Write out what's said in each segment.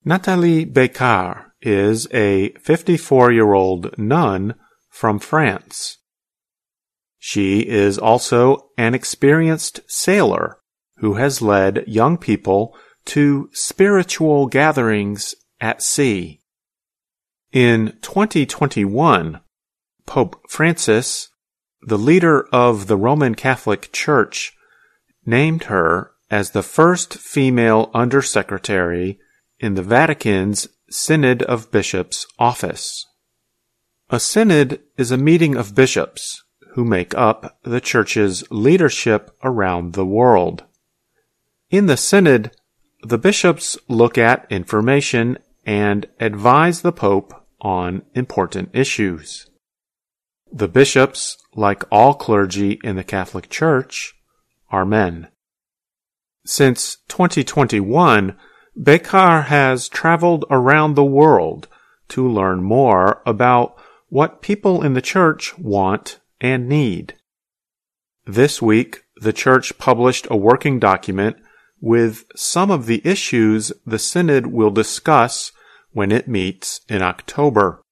Nathalie Bécard is a 54-year-old nun from France. She is also an experienced sailor who has led young people to spiritual gatherings at sea. In 2021, Pope Francis, the leader of the Roman Catholic Church, named her as the first female undersecretary in the Vatican's Synod of Bishops office. A synod is a meeting of bishops who make up the Church's leadership around the world. In the synod, the bishops look at information and advise the Pope on important issues. The bishops, like all clergy in the Catholic Church, are men. Since 2021, Bécard has traveled around the world to learn more about what people in the Church want and need. This week, the Church published a working document with some of the issues the Synod will discuss when it meets in October.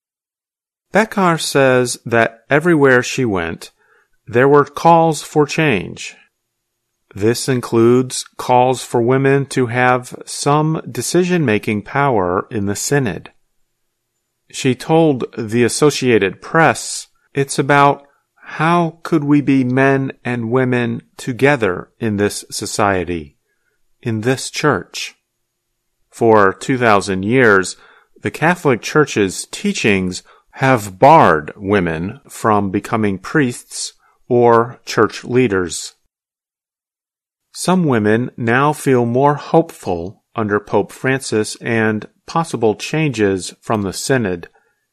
Bécard says that everywhere she went, there were calls for change. This includes calls for women to have some decision-making power in the Synod. She told the Associated Press, "It's about how could we be men and women together in this society, in this church." For 2,000 years, the Catholic Church's teachings have barred women from becoming priests or church leaders. Some women now feel more hopeful under Pope Francis and possible changes from the Synod.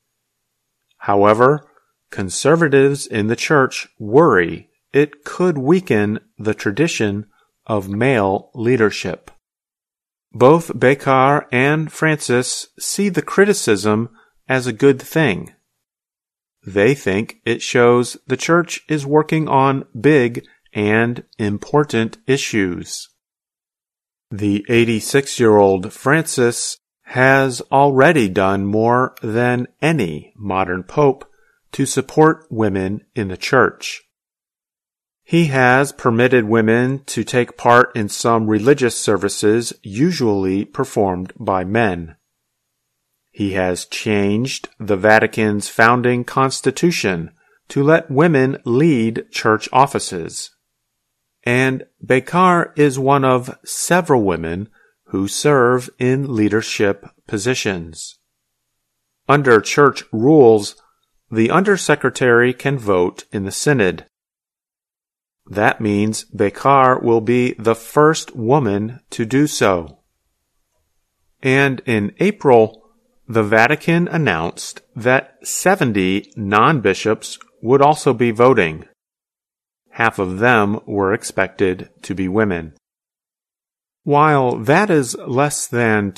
However, conservatives in the Church worry it could weaken the tradition of male leadership. Both Bécard and Francis see the criticism as a good thing. They think it shows the Church is working on big and important issues. The 86-year-old Francis has already done more than any modern pope to support women in the Church. He has permitted women to take part in some religious services usually performed by men. He has changed the Vatican's founding constitution to let women lead church offices. And Bécard is one of several women who serve in leadership positions. Under church rules, the undersecretary can vote in the synod. That means Bécard will be the first woman to do so. And in April, the Vatican announced that 70 non-bishops would also be voting. Half of them were expected to be women. While that is less than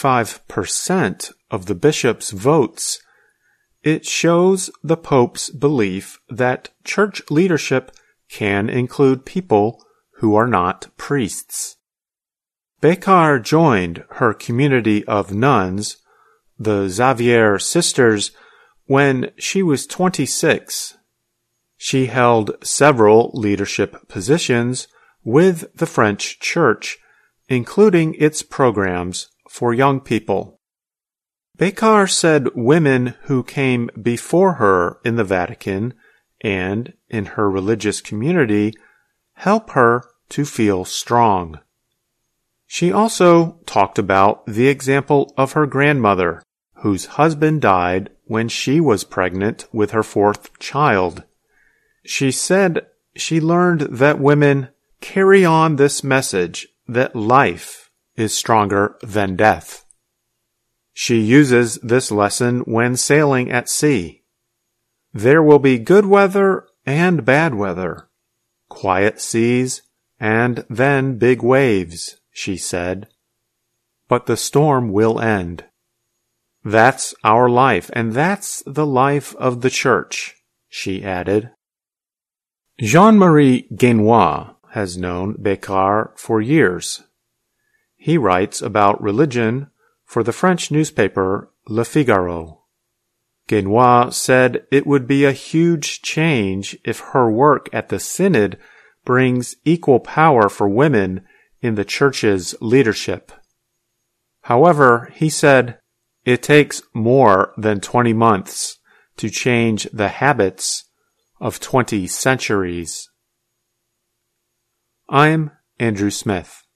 25% of the bishops' votes, it shows the Pope's belief that church leadership can include people who are not priests. Bécard joined her community of nuns, the Xavier Sisters, when she was 26. She held several leadership positions with the French Church, including its programs for young people. Bécard said women who came before her in the Vatican and in her religious community help her to feel strong. She also talked about the example of her grandmother, whose husband died when she was pregnant with her fourth child. She said she learned that women carry on this message that life is stronger than death. She uses this lesson when sailing at sea. There will be good weather and bad weather, quiet seas and then big waves, she said. But the storm will end. That's our life, and that's the life of the Church, she added. Jean-Marie Guénois has known Bécard for years. He writes about religion for the French newspaper Le Figaro. Guénois said it would be a huge change if her work at the Synod brings equal power for women in the Church's leadership. However, he said, it takes more than 20 months to change the habits of 20 centuries. I'm Andrew Smith.